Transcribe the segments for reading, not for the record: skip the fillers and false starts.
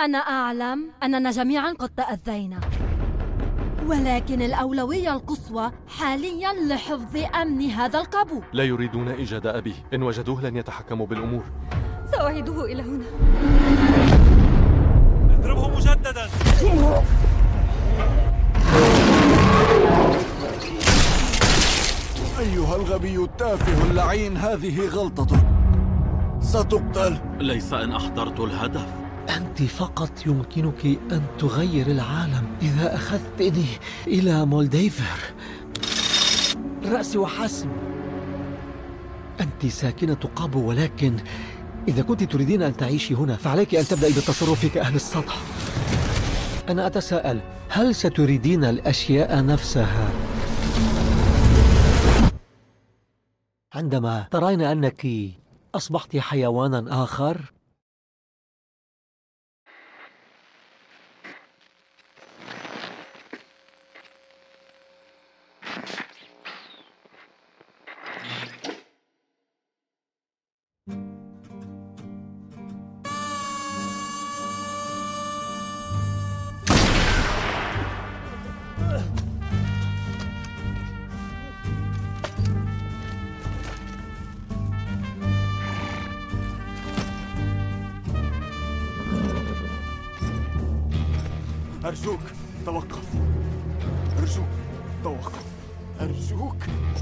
أنا أعلم أننا جميعاً قد تأذينا، ولكن الأولوية القصوى حالياً لحفظ أمن هذا القبو. لا يريدون إيجاد أبيه، إن وجدوه لن يتحكموا بالأمور. سأعيده إلى هنا. اضربه مجدداً. أيها الغبي التافه اللعين، هذه غلطتك، ستقتل. ليس إن أحضرت الهدف. أنت فقط يمكنك أن تغير العالم إذا أخذتني إلى مولديفر. رأسي وحسب. أنت ساكنة قابو، ولكن إذا كنت تريدين أن تعيشي هنا فعليك أن تبدأي بالتصرف كأهل السطح. أنا أتساءل، هل ستريدين الأشياء نفسها عندما ترين أنك أصبحت حيوانا آخر؟ أرجوك توقف، أرجوك توقف، أرجوك.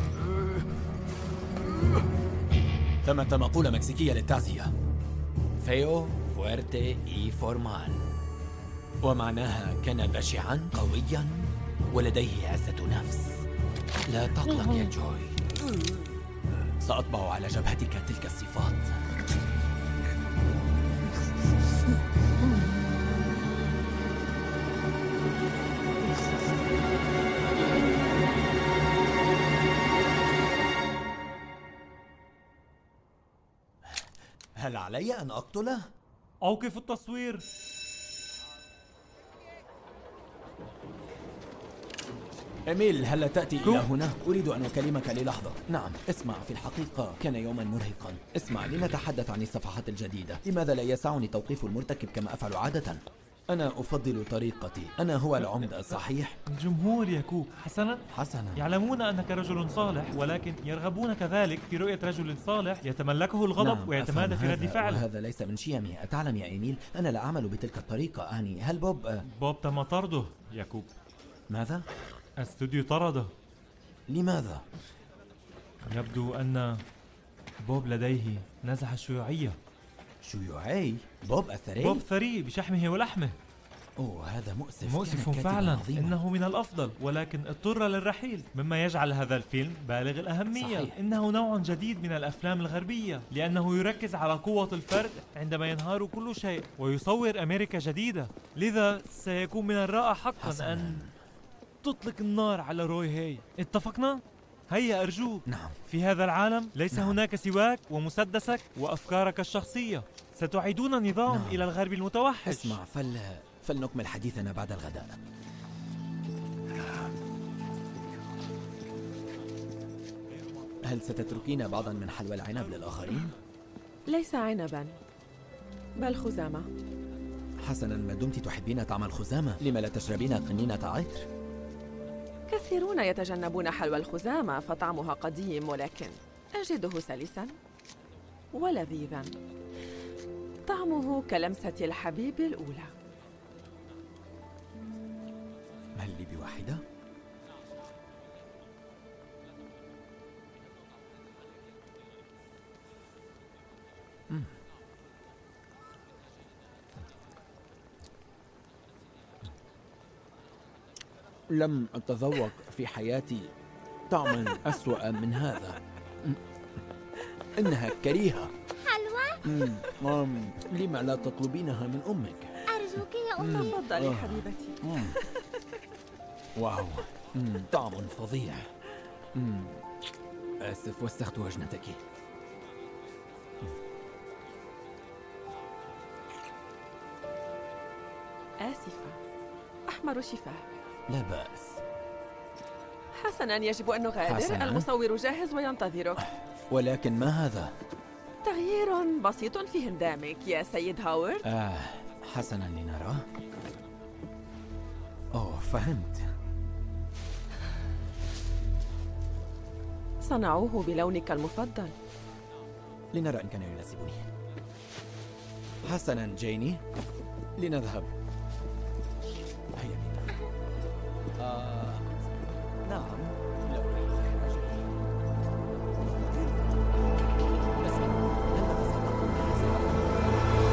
ثمة مقولة مكسيكية للتعزية: فيو فويرتي إي فورمال، ومعناها كان بشعا قويا ولديه عزة نفس. لا تقلق يا جوي، سأطبع على جبهتك تلك الصفات. هل علي أن أقتله؟ أوقف التصوير. إيميل، هل تأتي إلى هنا؟ أريد أن أكلمك للحظة. نعم، اسمع، في الحقيقة كان يوما مرهقا. اسمع، لنتحدث عن الصفحات الجديدة. لماذا لا يسعني توقيف المرتكب كما أفعل عادة؟ أنا أفضل طريقتي. أنا هو العمدة، صحيح؟ الجمهور يكوب. حسنا حسنا، يعلمون أنك رجل صالح، ولكن يرغبون كذلك في رؤية رجل صالح يتملكه الغضب. نعم، ويتمادى في رد فعله. وهذا ليس من شيمي. أتعلم يا إيميل، أنا لا أعمل بتلك الطريقة. أعني هل بوب تم طرده يكوب. ماذا؟ الاستوديو طرده. لماذا؟ يبدو أن بوب لديه نزعة شيوعية. شيوعي؟ بوب الثري؟ بوب ثري بشحمه ولحمه. أوه، هذا مؤسف. مؤسف فعلا. إنه من الأفضل، ولكن اضطر للرحيل، مما يجعل هذا الفيلم بالغ الأهمية. صحيح. إنه نوع جديد من الأفلام الغربية، لأنه يركز على قوة الفرد عندما ينهار كل شيء، ويصور أمريكا جديدة. لذا سيكون من الرائع حقا أن تطلق النار على روي هاي. اتفقنا؟ هيا أرجوك. نعم. في هذا العالم ليس هناك سواك ومسدسك وأفكارك الشخصية. ستعيدون النظام إلى الغرب المتوحش. اسمع، فلنكمل حديثنا بعد الغداء. هل ستتركين بعضا من حلوى العنب للآخرين؟ ليس عنبا، بل خزامة. حسنا، ما دمت تحبين طعم الخزامة، لما لا تشربين قنينة عطر؟ كثيرون يتجنبون حلوى الخزامة فطعمها قديم، ولكن أجده سلسا ولذيذا. طعمه كلمسة الحبيب الأولى. هل لي بواحدة؟ لم أتذوق في حياتي طعما أسوأ من هذا. إنها كريهة. حلوى؟ لما لا تطلبينها من أمك؟ أرجوك يا أم. تفضلي حبيبتي. واو، طعم فظيع. آسف، وسخت وجنتك. آسفة، أحمر شفاه. لا بأس. حسناً، يجب أن نغادر. حسناً. المصور جاهز وينتظرك. ولكن ما هذا؟ تغيير بسيط في هندامك يا سيد هاورد. حسناً، لنارا. فهمت. صنعوه بلونك المفضل. لنرى إن كان يناسبني. حسناً جيني، لنذهب. هيا بنا. نعم، لو أريد إحراجك. اسمع، هل نتصرف؟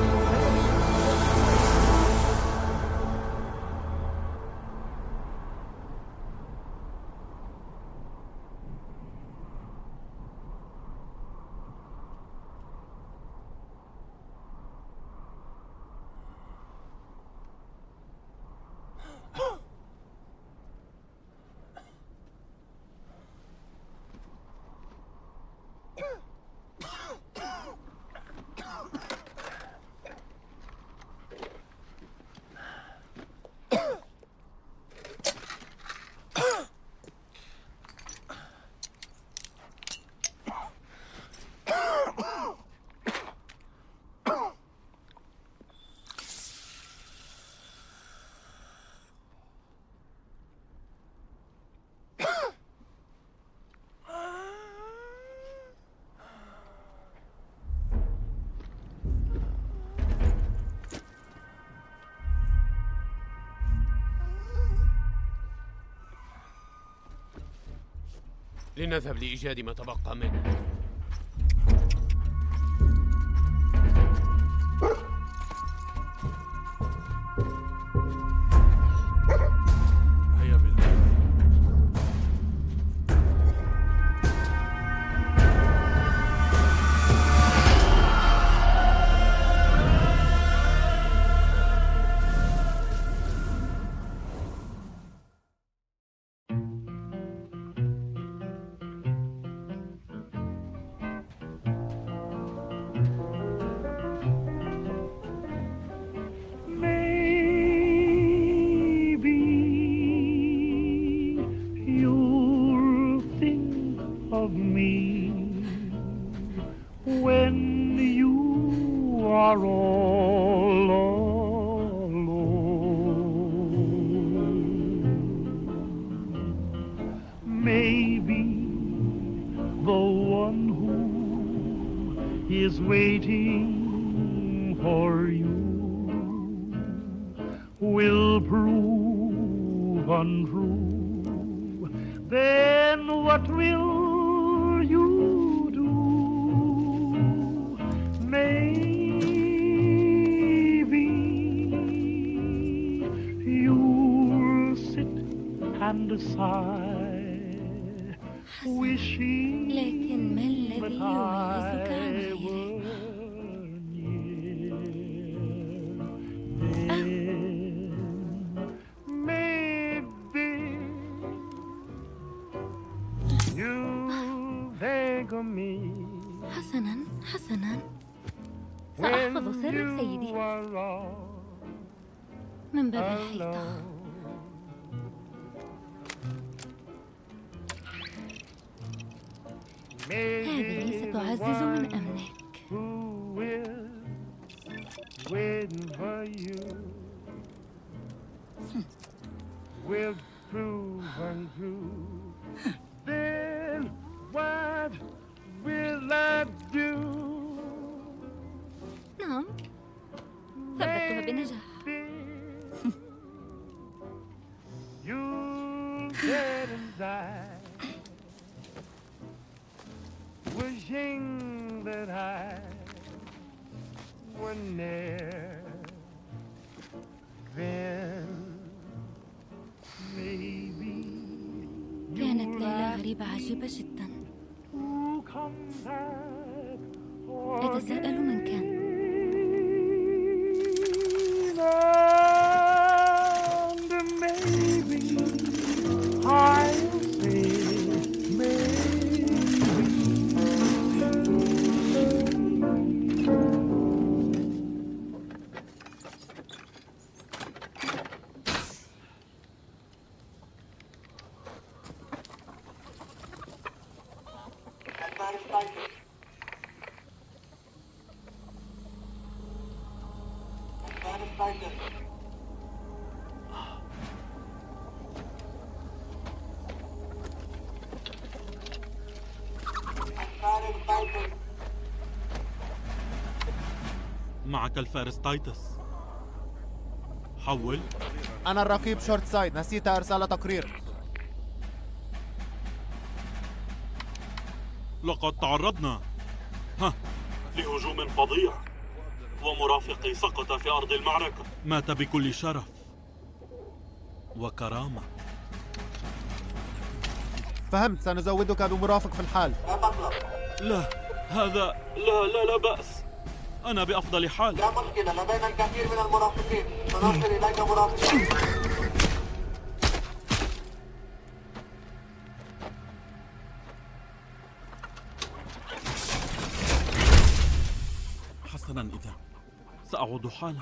لنذهب لإيجاد ما تبقى منه. هيا بالله. لكن ما الذي يميزك عن غيرك؟ حسناً حسناً، سأحفظ سرك سيدي من باب الحيطة. هذه ستعزز من أمنك. نعم، ثبتها بنجاح. Wishing that I were near, then maybe كانت ليلة غريبة عجيبة جدا. أتساءل من كان. معك الفارس تايتس. حول. أنا الرقيب شورت سايد، نسيت إرسال تقرير. لقد تعرضنا لهجوم فظيع، ومرافقي سقط في أرض المعركة. مات بكل شرف وكرامة. فهمت، سنزودك بمرافق في الحال. لا، هذا لا بأس، أنا بأفضل حال. لا مشكلة، لدينا الكثير من المرافقين، سنرسل إليك مرافقين. حسنا، إذا سأعود حالا.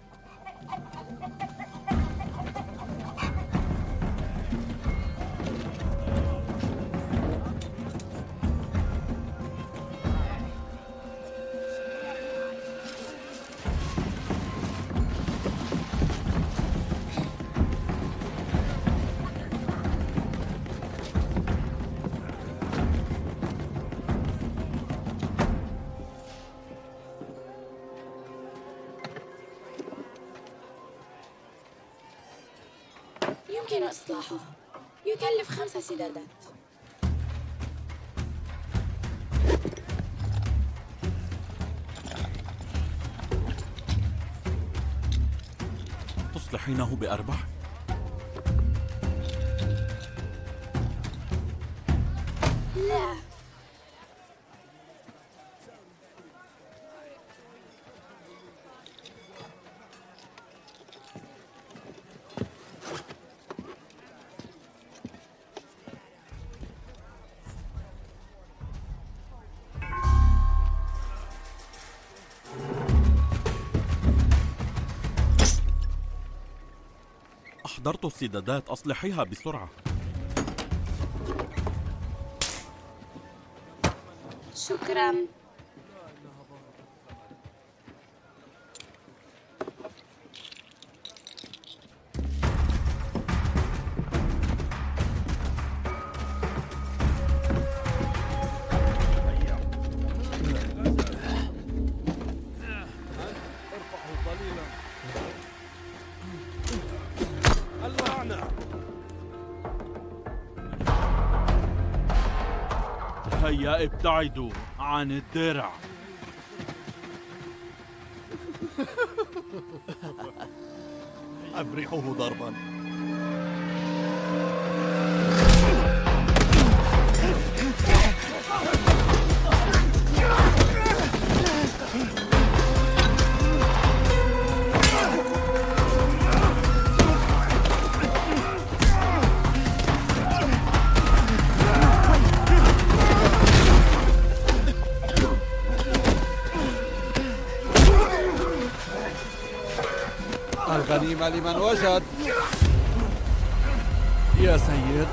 يمكن إصلاحه، يكلف 5 سدادات. تصلحينه بأرباح؟ لا، أحضرت السدادات، أصلحيها بسرعة. شكراً. هيا ابتعدوا عن الدرع. أبرحوه ضربا. الغنيمة لمن وجد. يا سيد،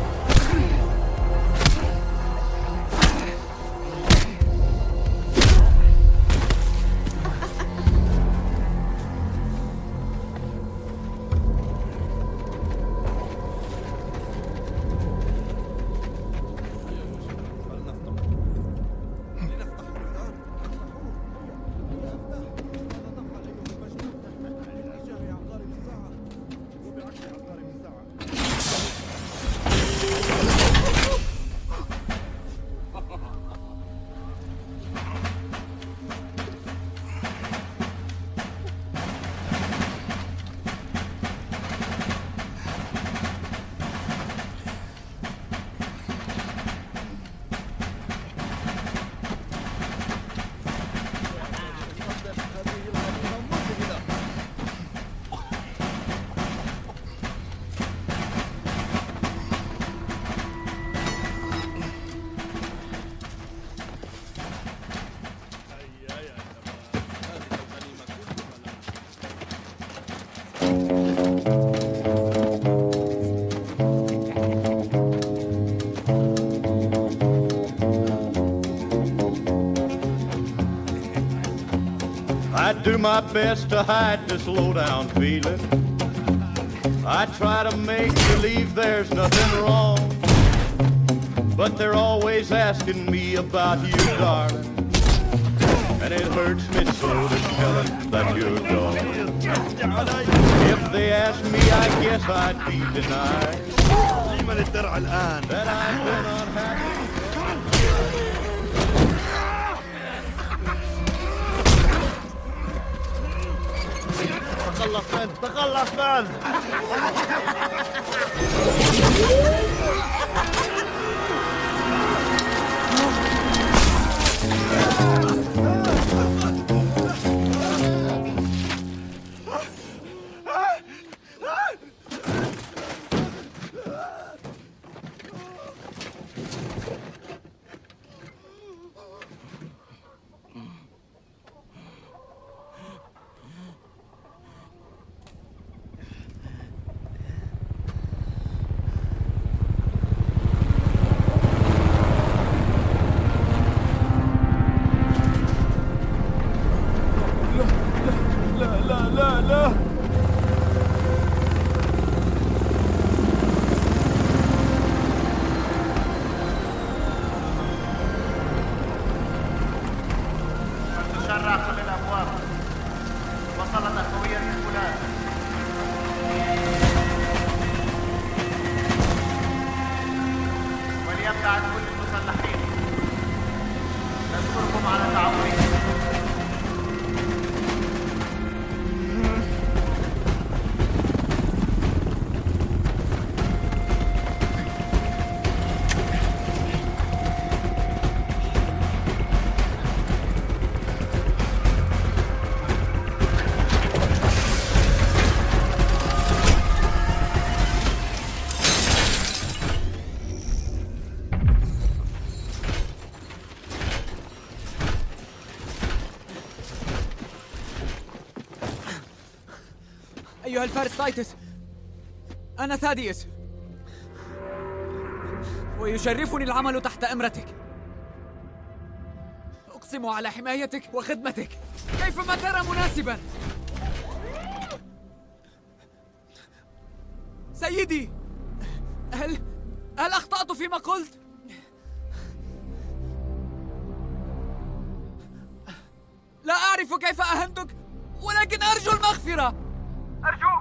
I do my best to hide this low-down feeling. I try to make believe there's nothing wrong, but they're always asking me about you, darling. And it hurts me so to tell them that you're gone. If they ask me, I guess I'd be denied. That I've been unhappy. تخلص من أيها الفارس تايتس، أنا ثاديوس، ويشرفني العمل تحت أمرتك. أقسم على حمايتك وخدمتك كيفما ترى مناسبا. سيدي، هل أخطأت فيما قلت؟ لا أعرف كيف أهنتك، ولكن أرجو المغفرة. أرجوك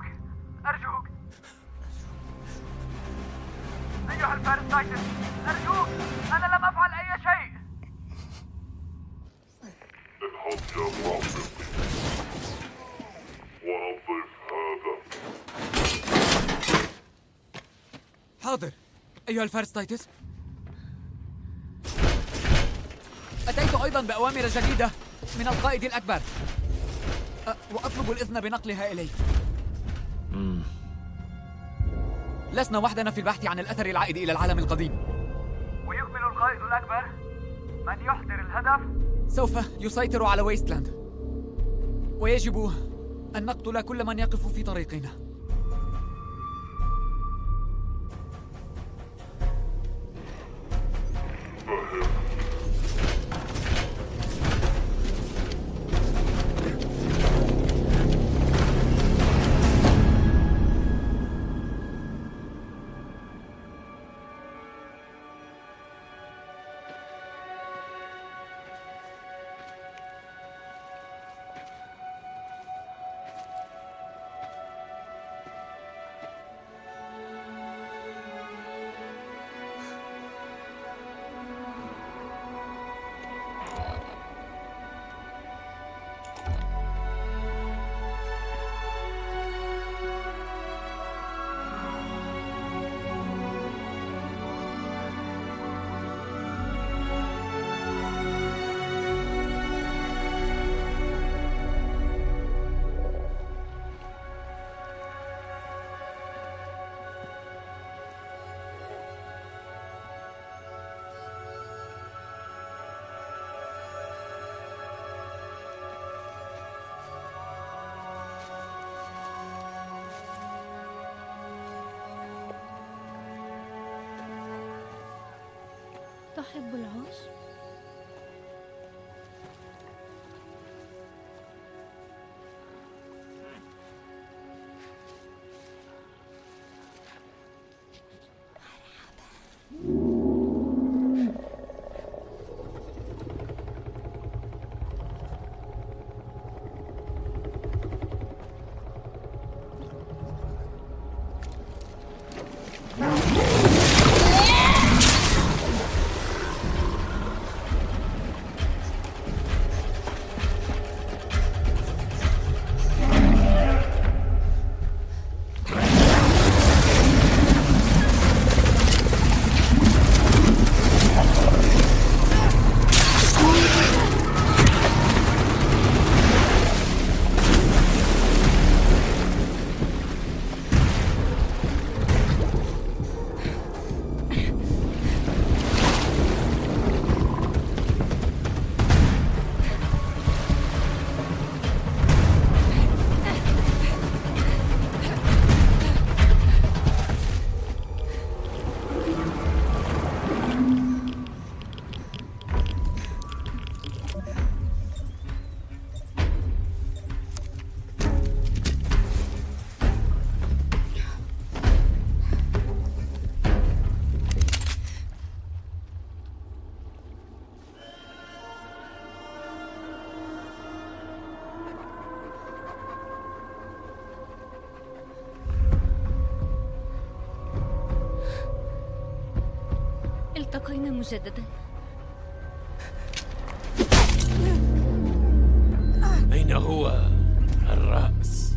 أيها الفارس تايتس، أرجوك، أنا لم أفعل أي شيء. انهض يا مرافق ونظف هذا. حاضر أيها الفارس تايتس. أتيت أيضا بأوامر جديدة من القائد الأكبر، وأطلب الإذن بنقلها إليك. لسنا وحدنا في البحث عن الأثر العائد إلى العالم القديم. ويكمل القائد الأكبر من يحضر الهدف سوف يسيطر على ويستلاند، ويجب أن نقتل كل من يقف في طريقنا. تحب العوش؟ التقينا مجددا. أين هو الرأس؟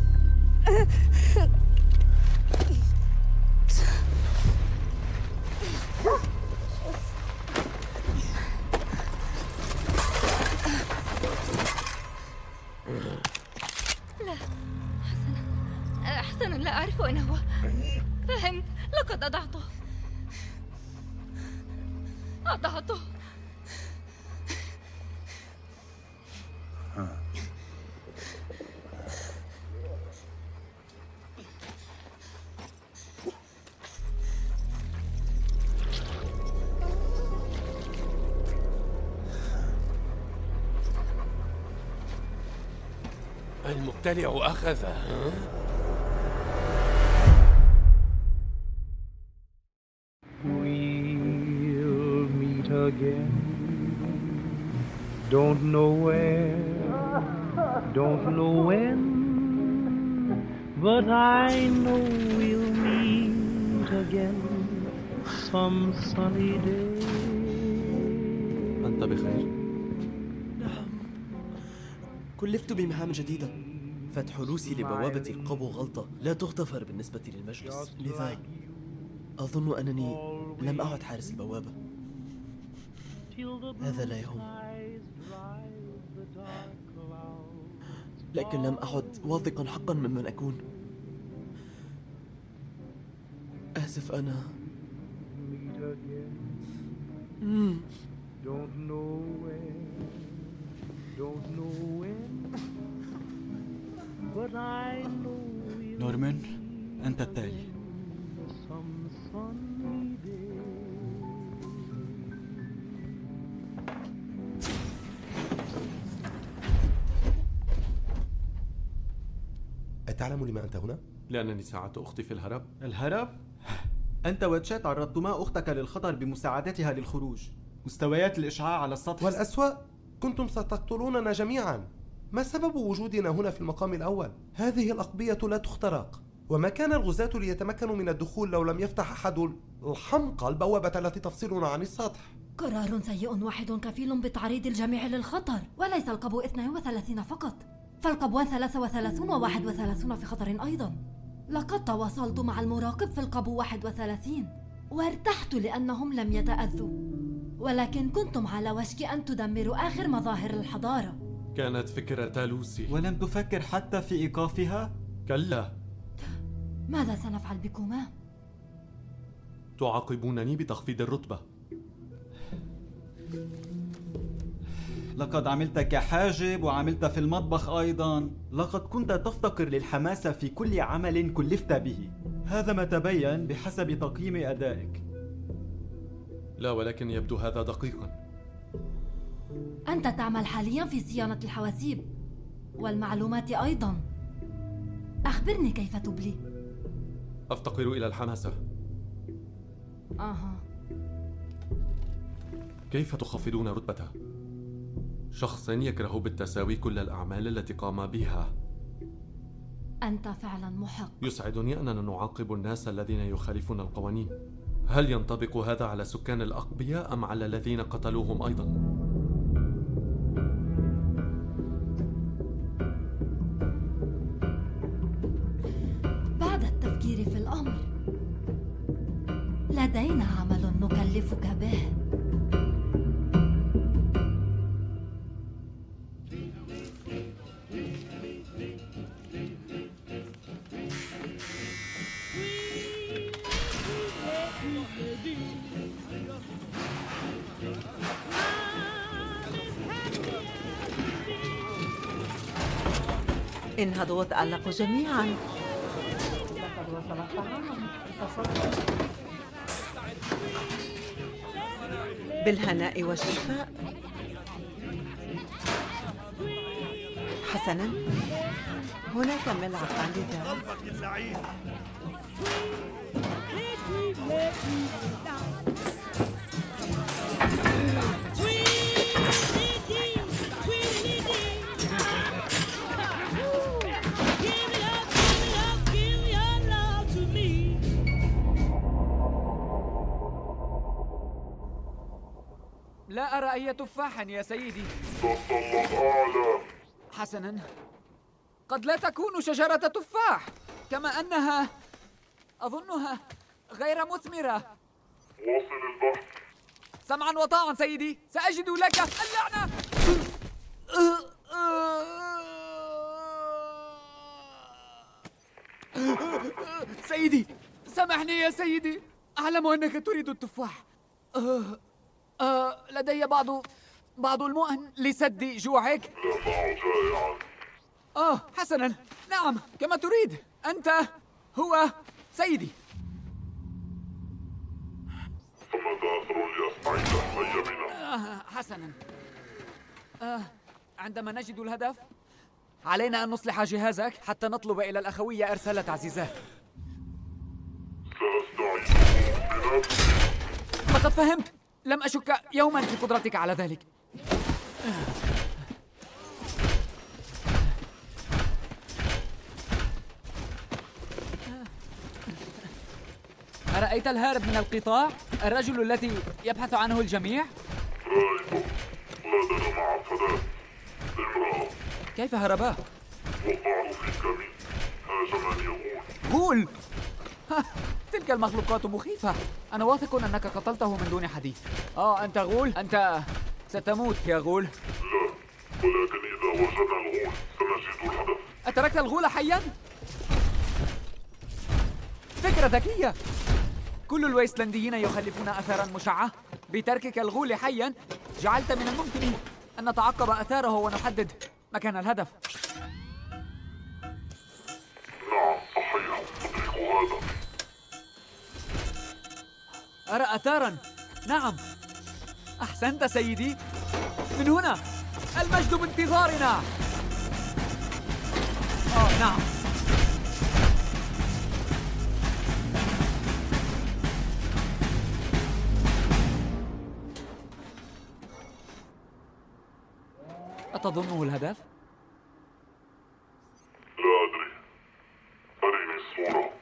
لا، حسنا لا أعرف أين هو. فهمت، لقد أضعته. المبتلع أخذه. We'll meet again. Don't know where, don't know when, but I know we'll meet again some sunny day. أنت بخير؟ نعم، كلفت بمهام جديدة. فتح روسي لبوابة القبو غلطة لا تغتفر بالنسبة للمجلس، لذا أظن أنني لم أعد حارس البوابة. هذا لا يهم، لكن لم أعد واثقا حقا ممن أكون. آسف أنا. نورمان، أنت التالي. أتعلم لما أنت هنا؟ لأنني ساعدت أختي في الهرب. الهرب؟ أنت وتشات عرضتما أختك للخطر بمساعدتها للخروج. مستويات الإشعاع على السطح، والأسوأ كنتم ستقتلوننا جميعا. ما سبب وجودنا هنا في المقام الأول؟ هذه الأقبية لا تخترق، وما كان الغزاة ليتمكنوا من الدخول لو لم يفتح أحد الحمقى البوابة التي تفصلنا عن السطح. قرار سيء واحد كفيل بتعريض الجميع للخطر، وليس القبو 32 فقط، فالقبوان 33 و31 في خطر أيضا. لقد تواصلت مع المراقب في القبو 31 وارتحت لأنهم لم يتأذوا، ولكن كنتم على وشك أن تدمروا آخر مظاهر الحضارة. كانت فكرة لوسي. ولم تفكر حتى في إيقافها؟ كلا. ماذا سنفعل بكما؟ تعاقبونني بتخفيض الرتبة. لقد عملت كحاجب وعملت في المطبخ أيضا. لقد كنت تفتقر للحماسة في كل عمل كلفت به. هذا ما تبين بحسب تقييم أدائك. لا، ولكن يبدو هذا دقيقا. أنت تعمل حاليا في صيانة الحواسيب والمعلومات أيضا. أخبرني كيف تبلي. أفتقر إلى الحماسة. كيف تخفضون رتبته؟ شخص يكره بالتساوي كل الأعمال التي قام بها. أنت فعلا محق. يسعدني أننا نعاقب الناس الذين يخالفون القوانين. هل ينطبق هذا على سكان الأقبياء أم على الذين قتلوهم أيضا؟ بعد التفكير في الأمر لدينا عمل نكلفك به. انهضوا وتألقوا جميعا. بالهناء والشفاء. حسنا، هناك ملعقة لذلك. لا أرى أي تفاح يا سيدي. تسلط أعلى. حسناً، قد لا تكون شجرة تفاح، كما أنها أظنها غير مثمرة. واصل البحث. سمعاً وطاعاً سيدي، سأجد لك اللعنة. سيدي، سامحني يا سيدي، أعلم أنك تريد التفاح. لدي بعض المؤن لسد جوعك. لا أعد جائعا. حسناً، نعم كما تريد. أنت هو سيدي. فماذا أثر لأسمعك؟ هيا بنا. حسناً، عندما نجد الهدف علينا أن نصلح جهازك حتى نطلب إلى الأخوية إرسال تعزيزات. سأستعيد بنفسي. لقد فهمت، لم أشك يوماً في قدرتك على ذلك. أرأيت الهارب من القطاع؟ الرجل الذي يبحث عنه الجميع؟ رأيته. غادر مع فتاة امرأة. كيف هربا؟ وقعوا في كمين. هاجمني غول. تلك المخلوقات مخيفة. أنا واثق أنك قتلته من دون حديث. أنت غول؟ أنت ستموت يا غول. لا، ولكن إذا وجدنا الغول سنجد الهدف. أتركت الغول حياً؟ فكرة ذكية. كل الويسلنديين يخلفون أثاراً مشعة. بتركك الغول حياً جعلت من الممكن أن نتعقب أثاره ونحدد مكان الهدف. نعم صحيح، أدرك هذا. أرى أثاراً. نعم، أحسنت سيدي. من هنا المجد بانتظارنا. نعم. أتظنه الهدف؟ لا أدري. أريني الصورة.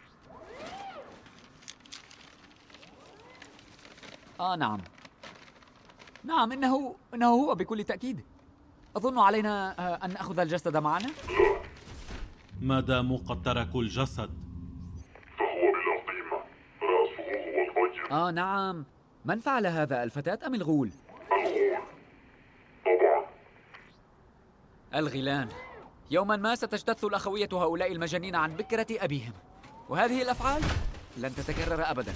نعم، إنه هو بكل تأكيد. أظن علينا أن نأخذ الجسد معنا؟ لا. ما داموا قد تركوا الجسد فهو بلا قيمة. رأسه هو الغير. نعم. من فعل هذا، الفتاة أم الغول؟ الغول طبعا. الغيلان. يوما ما ستجتث الأخوية هؤلاء المجانين عن بكرة أبيهم، وهذه الأفعال لن تتكرر أبدا.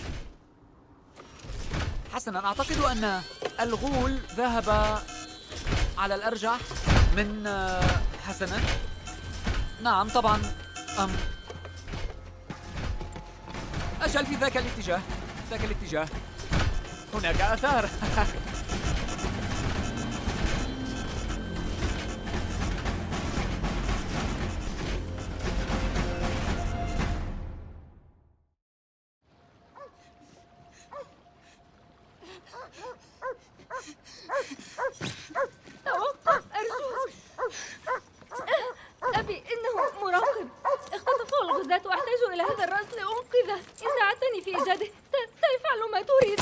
حسنا، أعتقد أن الغول ذهب على الأرجح من حسنا. نعم طبعا. أجل، في ذاك الاتجاه هناك آثار. توقف أرجوك. أبي، إنه مراقب. اختطفه الغزاة وأحتاج إلى هذا الرأس لأنقذه. إن ساعدتني في إيجاده سيفعل ما تريد.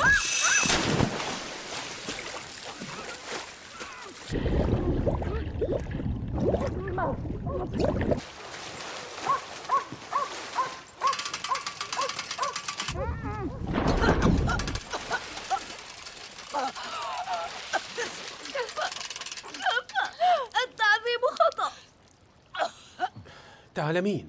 التعذيب خطأ. تعلمين،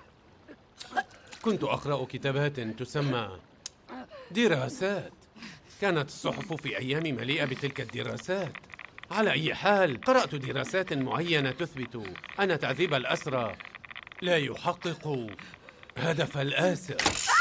كنت أقرأ كتابات تسمى دراسات. كانت الصحف في أيام مليئة بتلك الدراسات. على أي حال، قرأت دراسات معينة تثبت أن تعذيب الأسرى لا يحقق هدف الآسر.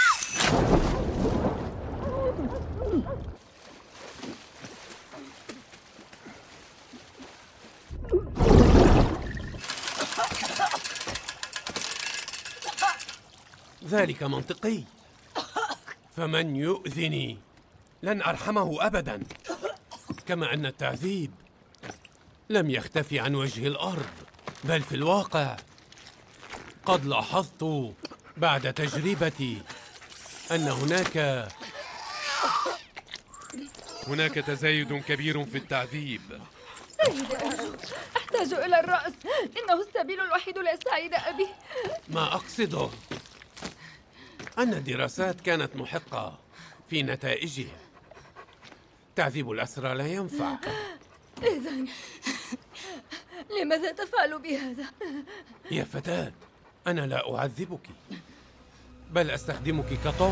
ذلك منطقي. فمن يؤذني لن أرحمه أبدا. كما أن التعذيب لم يختفي عن وجه الأرض، بل في الواقع قد لاحظت بعد تجربتي أن هناك هناك تزايد كبير في التعذيب. سيدي أرجو، أحتاج إلى الرأس. إنه السبيل الوحيد لأساعد أبي. ما أقصده أن الدراسات كانت محقة في نتائجها. تعذيب الأسرى لا ينفع. إذن لماذا تفعل بهذا؟ يا فتاة، أنا لا أعذبك، بل أستخدمك كطعم.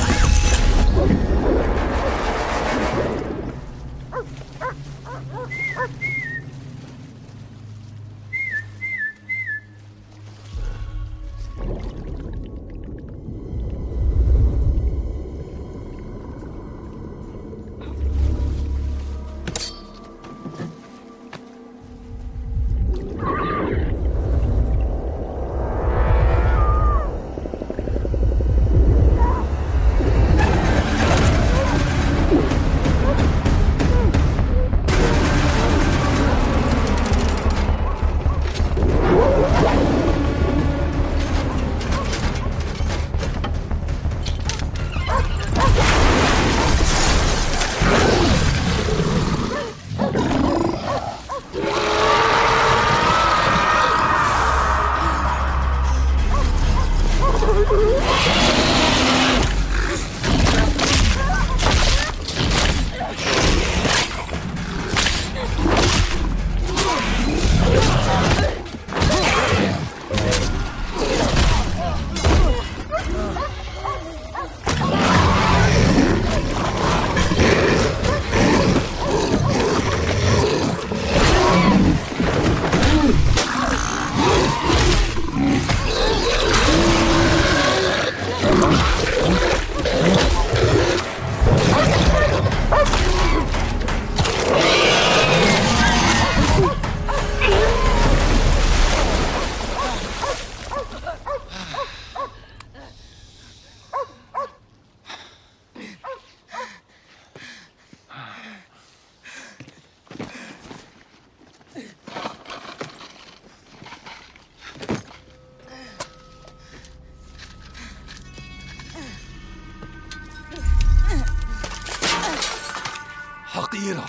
حقيرة.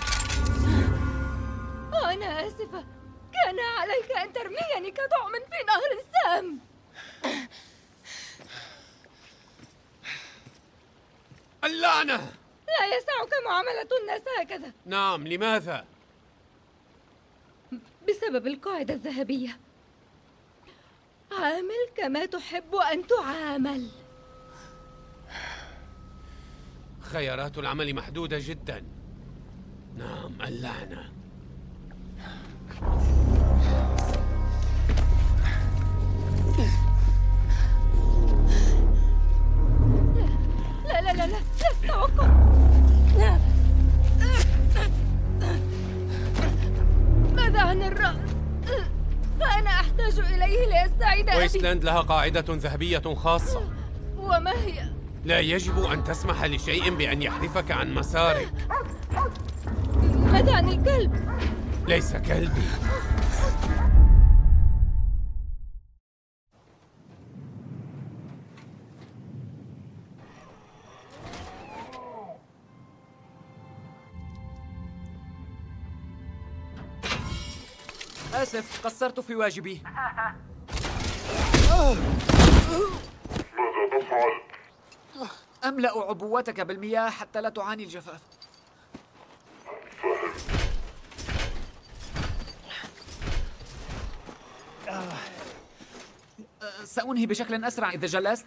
أنا آسفة، كان عليك أن ترميني كطعم في نهر السام. اللعنة! لا يسعك معاملة الناس هكذا. نعم، لماذا؟ بسبب القاعدة الذهبية: عامل كما تحب أن تعامل. خيارات العمل محدودة جدا. نعم، اللعنة. لا لا لا لا، توقف. ماذا عن الرأس؟ فأنا أحتاج إليه لأستعيد أبي. ويستلاند لها قاعدة ذهبية خاصة. وما هي؟ لا يجب أن تسمح لشيء بأن يحرفك عن مسارك. ماذا عن الكلب؟ ليس كلبي. آسف، قصرت في واجبي. ماذا تفعل؟ أملأ عبوتك بالمياه حتى لا تعاني الجفاف. سأنهي بشكل أسرع إذا جلست.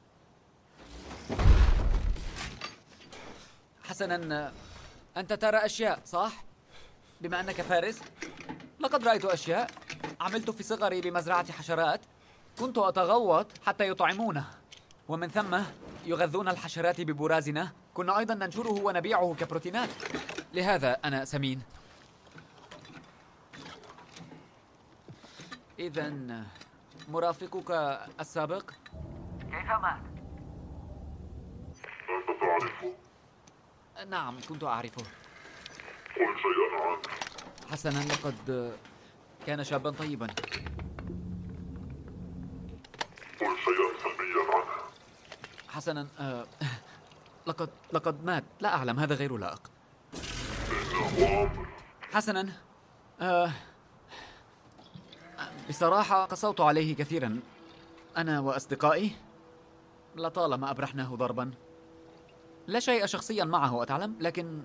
حسناً، أنت ترى أشياء، صح؟ بما أنك فارس، لقد رأيت أشياء. عملت في صغري بمزرعة حشرات، كنت أتغوط حتى يطعمونه، ومن ثم يغذون الحشرات ببرازنا. كنا أيضاً ننشره ونبيعه كبروتينات، لهذا أنا سمين. إذن مرافقك السابق كيف مات؟ أنت تعرفه؟ نعم، كنت أعرفه. قل شيئا عنه. حسناً، لقد كان شاباً طيباً. قل شيئا سلبيا عنه. حسناً، لقد مات. لا أعلم، هذا غير لائق. حسنا، بصراحة قسوت عليه كثيرا، أنا وأصدقائي. لطالما أبرحناه ضربا. لا شيء شخصيا معه أتعلم، لكن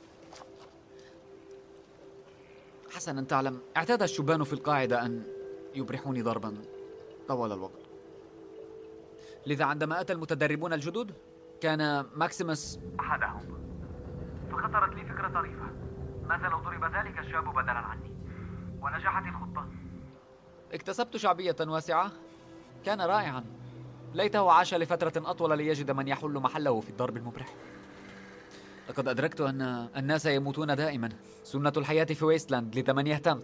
حسنا تعلم، اعتاد الشبان في القاعدة أن يبرحوني ضربا طوال الوقت. لذا عندما أتى المتدربون الجدد كان ماكسيموس أحدهم، فخطرت لي فكرة طريفة. ماذا لو ضرب ذلك الشاب بدلا عني ونجحت الخطة؟ اكتسبت شعبية واسعة، كان رائعا. ليته عاش لفترة أطول ليجد من يحل محله في الضرب المبرح. لقد أدركت أن الناس يموتون دائما، سنة الحياة في ويستلاند لذا من يهتم.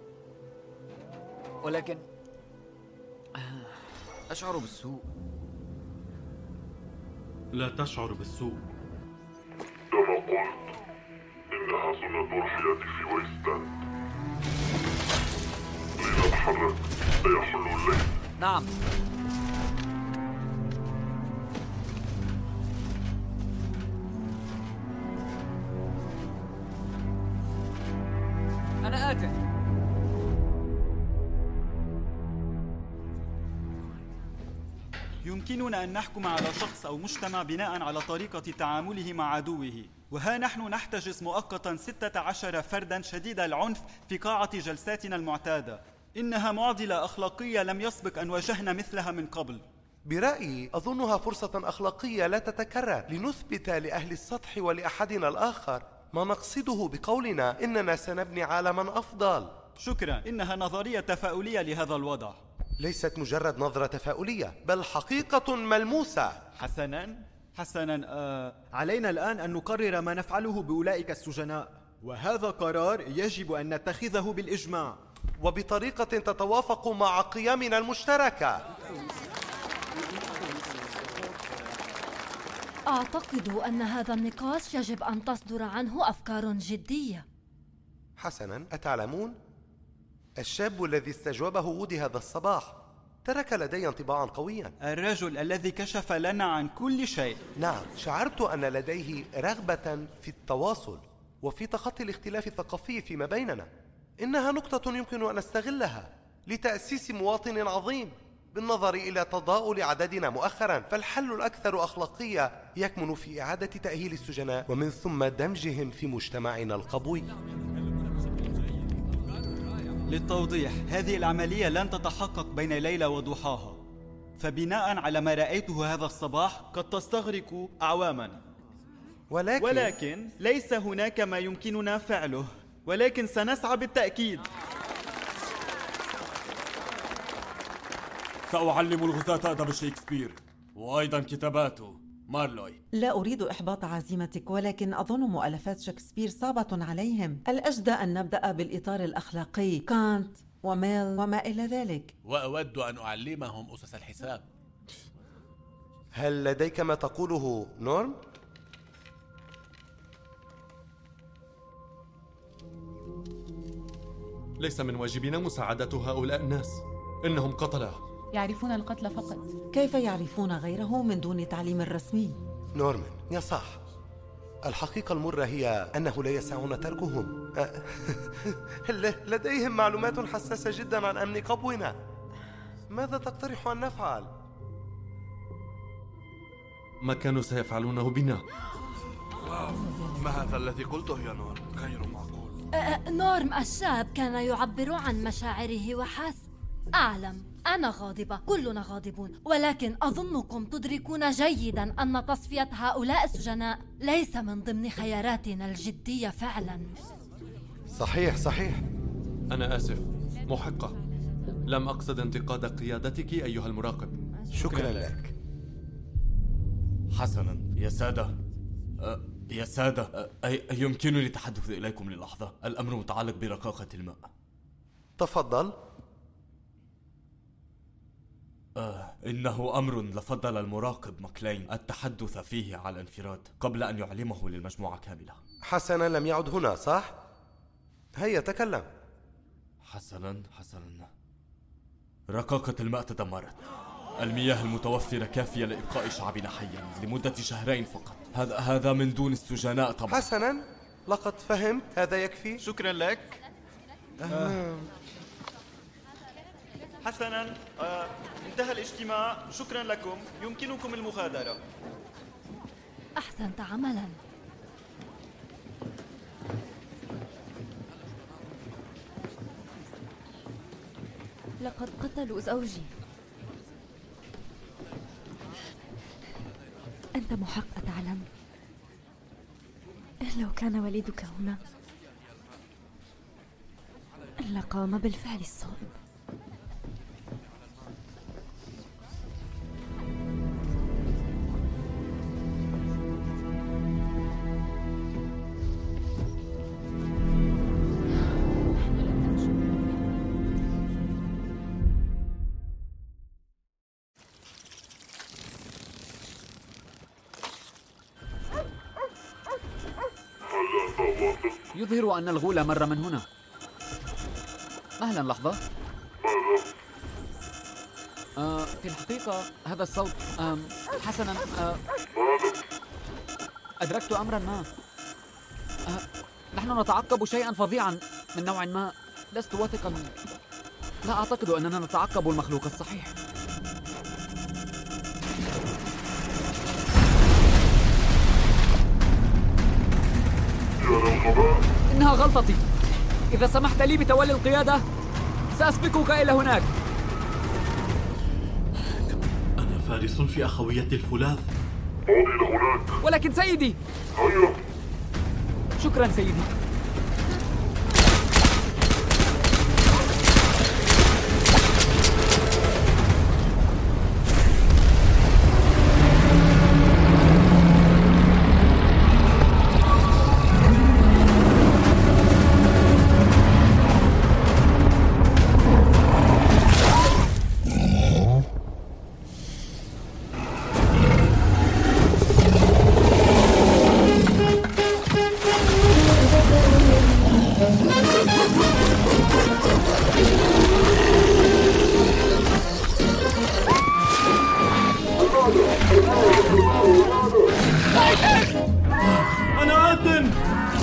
ولكن أشعر بالسوء. لا تشعر بالسوء. كما قلت، إنها سنة الحياة في ويستلاند. لنتحرك، سيحل الليل. نعم. أنا آت. يمكننا أن نحكم على شخص أو مجتمع بناء على طريقة تعامله مع عدوه، وها نحن نحتجز مؤقتا 16 فردا شديد العنف في قاعة جلساتنا المعتادة. إنها معضلة أخلاقية لم يسبق أن واجهنا مثلها من قبل. برأيي أظنها فرصة أخلاقية لا تتكرر لنثبت لأهل السطح ولأحدنا الآخر ما نقصده بقولنا إننا سنبني عالما أفضل. شكرا، إنها نظرية تفاؤلية لهذا الوضع. ليست مجرد نظرة تفاؤلية، بل حقيقة ملموسة. حسنا، علينا الآن أن نقرر ما نفعله بأولئك السجناء، وهذا قرار يجب أن نتخذه بالإجماع وبطريقة تتوافق مع قيمنا المشتركة. أعتقد أن هذا النقاش يجب أن تصدر عنه أفكار جدية. حسناً، أتعلمون؟ الشاب الذي استجوبه وودي هذا الصباح ترك لدي انطباعاً قوياً. الرجل الذي كشف لنا عن كل شيء. نعم، شعرت أن لديه رغبة في التواصل وفي تخطي الاختلاف الثقافي فيما بيننا. إنها نقطة يمكن أن نستغلها لتأسيس مواطن عظيم. بالنظر إلى تضاؤل عددنا مؤخرا، فالحل الأكثر أخلاقية يكمن في إعادة تأهيل السجناء ومن ثم دمجهم في مجتمعنا القبوي. للتوضيح، هذه العملية لن تتحقق بين ليلة وضحاها، فبناء على ما رأيته هذا الصباح قد تستغرق أعواما. ولكن ليس هناك ما يمكننا فعله، ولكن سنسعى بالتأكيد. سأعلم الغزاة أدب شيكسبير وأيضا كتاباته. مارلوي، لا أريد إحباط عزيمتك، ولكن أظن مؤلفات شكسبير صعبة عليهم. الأجدى أن نبدأ بالإطار الأخلاقي، كانت وميل وما إلى ذلك. وأود أن أعلمهم أسس الحساب. هل لديك ما تقوله نورم؟ ليس من واجبنا مساعدة هؤلاء الناس، إنهم قتلة. يعرفون القتل فقط. كيف يعرفون غيره من دون تعليم رسمي؟ نورمان، يا صح. الحقيقة المرة هي أنه لا يسعنا تركهم. لديهم معلومات حساسة جدا عن أمن قبونا. ماذا تقترح أن نفعل؟ ما كانوا سيفعلونه بنا. ما هذا الذي قلته يا نور؟ غير معقول. نورم الشاب كان يعبر عن مشاعره وحسب. أعلم، أنا غاضبة، كلنا غاضبون، ولكن أظنكم تدركون جيدا أن تصفية هؤلاء السجناء ليس من ضمن خياراتنا الجدية فعلا. صحيح. أنا آسف، محقة. لم أقصد انتقاد قيادتك أيها المراقب. شكرا لك. حسنا يا سادة، يمكنني التحدث إليكم للحظة؟ الأمر متعلق برقاقة الماء. تفضل. إنه أمر لفضل المراقب ماكلين التحدث فيه على انفراد قبل أن يعلمه للمجموعة كاملة. حسنا، لم يعد هنا صح؟ هيا تكلم. حسنا، رقاقة الماء تدمرت. المياه المتوفرة كافية لإبقاء شعبنا حيا لمدة 2 شهرين فقط. هذا من دون السجناء طبعا. حسنا، لقد فهمت. هذا يكفي. شكرا لك. حسنا، انتهى الاجتماع. شكرا لكم. يمكنكم المغادرة. أحسنت عملا. لقد قتلوا زوجي. أنت محق أتعلم؟ لو كان والدك هنا لقام بالفعل الصائب. يظهر أن الغول مر من هنا. مهلا لحظة. في الحقيقة هذا الصوت حسنا أدركت أمرا ما. نحن نتعقب شيئا فظيعا من نوع ما. لست واثقا. لا أعتقد أننا نتعقب المخلوق الصحيح. إنها غلطتي. إذا سمحت لي بتولي القيادة سأسبقك إلى هناك. أنا فارس في أخوية الفولاذ. عود إلى هناك. ولكن سيدي. هيا. شكرا سيدي. أنا آتٍ.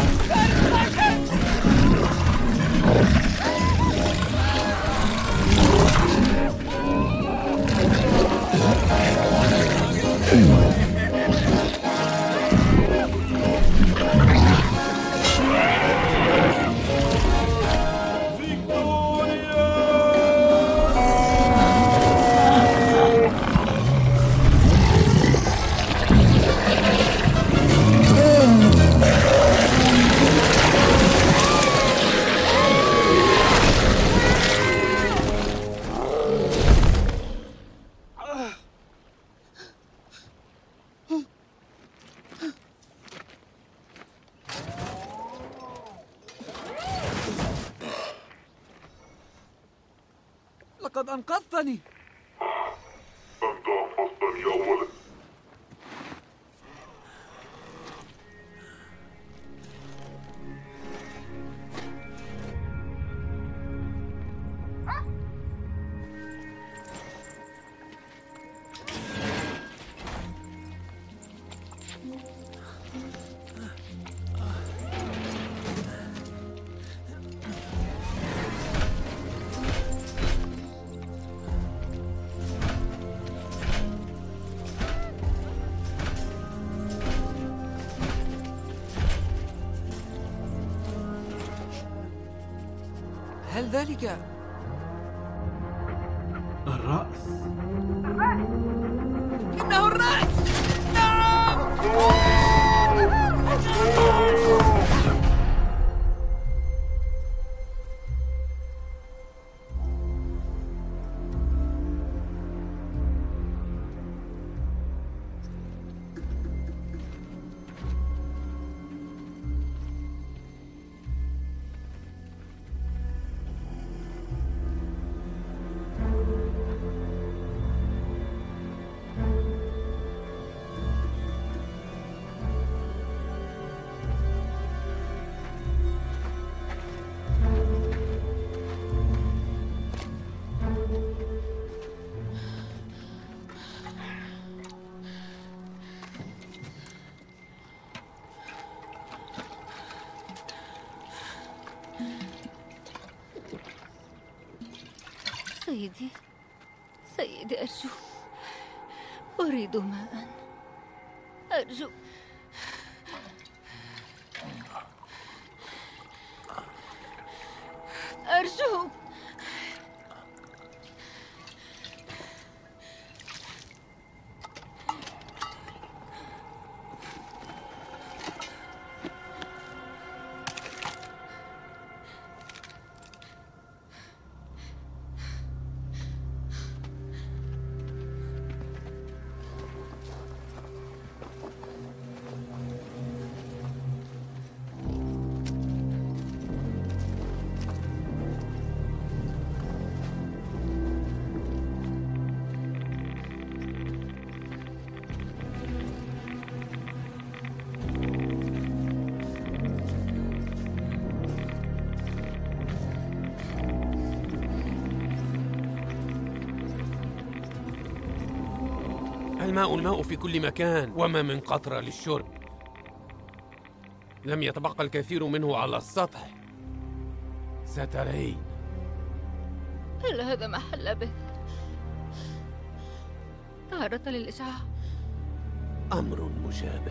لقد أنقذتني. أنت أنقذتني أولا. هل ذلك الرأس؟ إنه الرأس! سيدي سيدي، أريد ماء، أرجو. أرجوك. الماء في كل مكان، وما من قطرة للشرب. لم يتبقى الكثير منه على السطح. سترين. هل هذا ما حل بك؟ تعرضت للإشعاع؟ أمر مشابه.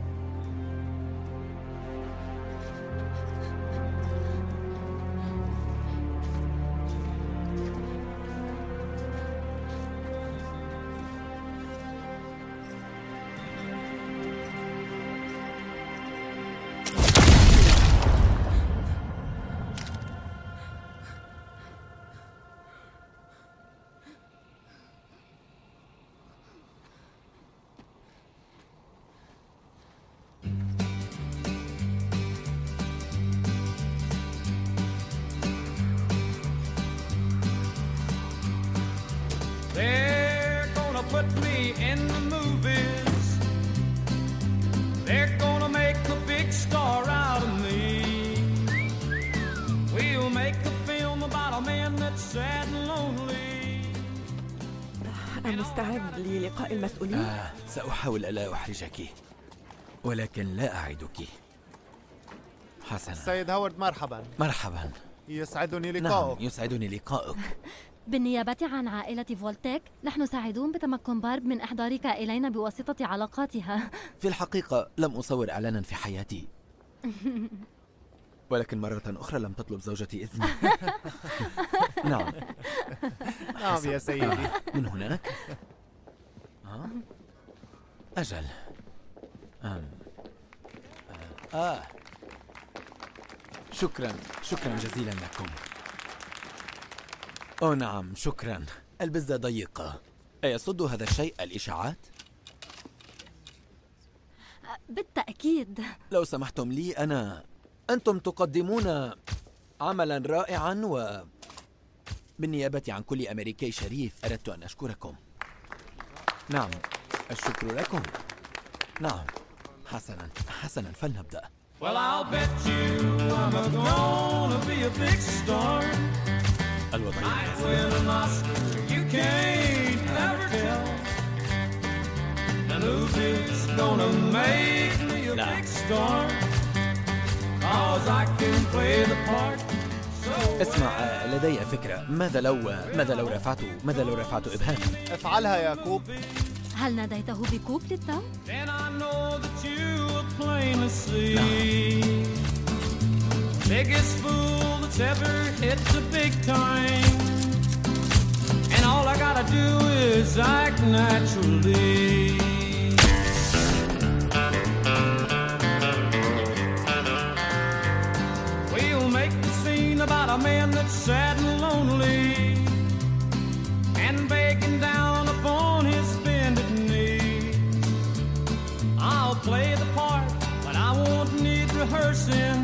They're gonna put me in the movies. They're gonna make a big star out of me. We'll make a film about a man that's sad and lonely. مستعد للقاء المسؤولين؟ سأحاول ألا أحرجك، ولكن لا أعدك. حسنا. سيد هاورد، مرحبا. مرحبا. يسعدني لقاؤك. نعم، يسعدني لقاؤك. بالنيابة عن عائلة فولتيك، نحن سعيدون بتمكن بارب من إحضارك إلينا بواسطة علاقاتها. في الحقيقة لم أصور إعلانا في حياتي، ولكن مرة أخرى لم تطلب زوجتي إذني. نعم. نعم يا سيدي. من هناك؟ أجل. شكرا جزيلا لكم. نعم، شكرا. البزة ضيقة. أيصد هذا الشيء الإشاعات؟ بالتأكيد. لو سمحتم لي، أنتم تقدمون عملا رائعا، بالنيابة عن كل أمريكي شريف أردت أن أشكركم. نعم، الشكر لكم. نعم، حسنا فلنبدأ. Well, I'll bet you I'm gonna be a big star. Might win an Oscar, you can't never tell. The movie's gonna make me a big star. 'Cause I can play the part. اسمع، لدي فكرة. ماذا لو رفعت إبهامي؟ افعلها يا كوب. هل ناديته بكوب للتو؟ Then I know that you will plainly see. Biggest fool that's ever hit the big time. And all I gotta do is act naturally. We'll make the scene about a man that's sad and lonely and begging down upon his bended knee. I'll play the part, but I won't need rehearsing.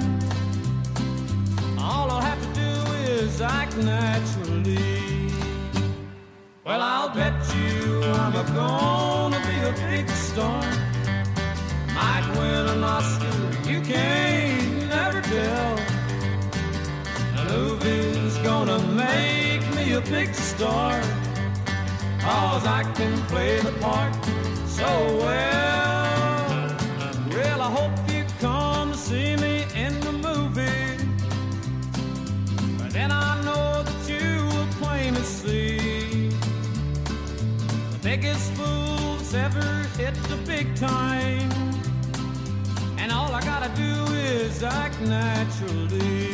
All I'll have to do is act naturally. Well, I'll bet you I'm gonna be a big star. Might win an Oscar, you can't never tell. The movie's gonna make me a big star. 'Cause I can play the part so well. Well, I hope you come to see me in the movie. time, and all I gotta do is act naturally.